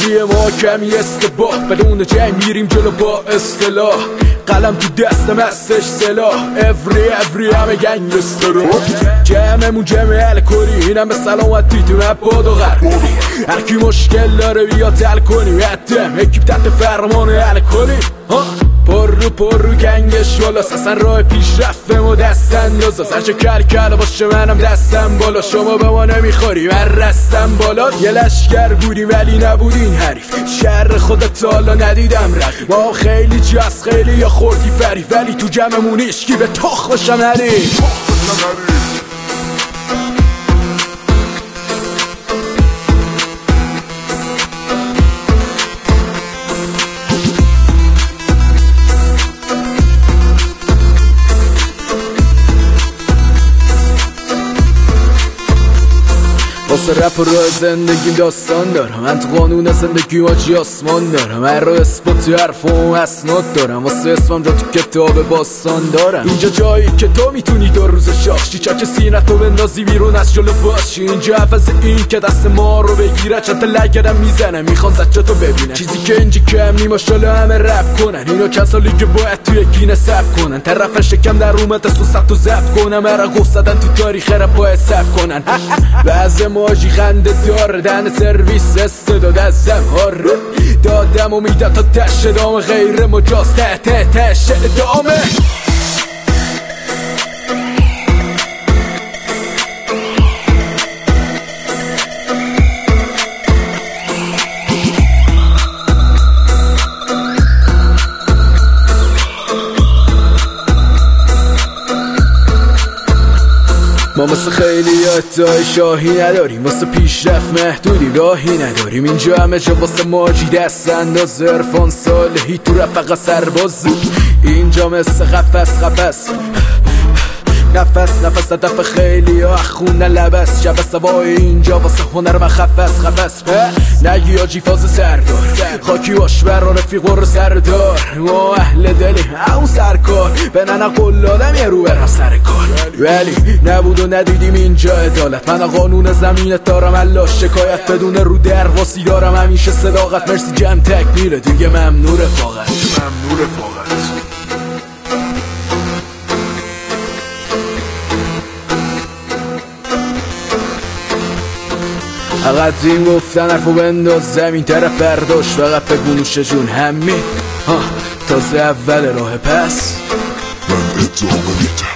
بازی ما کمی استباه، بدون جنگ میریم جلو با اصطلاح، قلم تو دستم هستش سلاح، افری همه گنگستر جمعمون جمع الکلی، اینم به سلامتی تو مباد و غربی، هرکی مشکل داره بیا تل کنی، حتم اکیب تحت فرمان الکلی، پر رو گنگش بالاست، اصلا راه پیش رفته ما دست انداز، هرچه کل باشه منم دستم بالا، شما به ما نمیخوری من رستم بالا، یه لشکر بودیم ولی نبودین حریف، شهر خودت حالا ندیدم رقیب، ما خیلی جاست خیلی یا خوردی فریف، ولی تو جمعمون ایشکی به تخ باشم حریف. واسه رپ و راه زندگیم داستان دارم، من تو قانون زندگی واجی آسمان دارم، هر راه اثباتی حرفم اسناد دارم، واسه اسمم جا تو کتاب باستان دارم، اینجا جایی که تو میتونی دو روز شاخشی، چاک سینتو بندازی بیرون از جلو باشی، اینجا حفظ این که دست ما رو بگیره، چند تا لگرم میزنه میخوان زجاتو ببینن، چیزی که اینجا کم نی ماشالله همه رپ کنن، اینو کسالی که باید توی گینه ثبت کنن، طرف شکم در اومده سوست و ضبط کنم، هر قصدن تو تاریخ رپ باید ثبت کنن، بعضی ماجی خنده داره، دن سرویس استعداد ازم هاره، دادم و میدم تا تش ادامه، غیر مجاز تش ادامه. ما مثل خیلی ادعای شاهی نداریم، واسه پیشرفت محدودی راهی نداریم، اینجا همه جا واسه ماجی دست انداز، عرفان صالحی تو رفقه سرباز، اینجا مثل قفس نفس هدف خیلی ها خونه لبس، شب سوای اینجا واسه هنر من خفس نگی آجی فاز سردار، خاکی باش برا رفیق و سردار، ما اهل دلیم اون سرکار، به ننه قلالم یه رو برم سر کار، ولی نبود و ندیدیم اینجا عدالت، من قانون زمینت دارم الله شکایت، بدون رو درواسی دارم همیشه صداقت، مرسی جمع تکمیله دیگه ممنون رفاقت. قدیم گفتن حرفو بنداز زمین طرف برداشت، فقط بگو نوش جون همین تازه اول راه پس من ادامه میدم.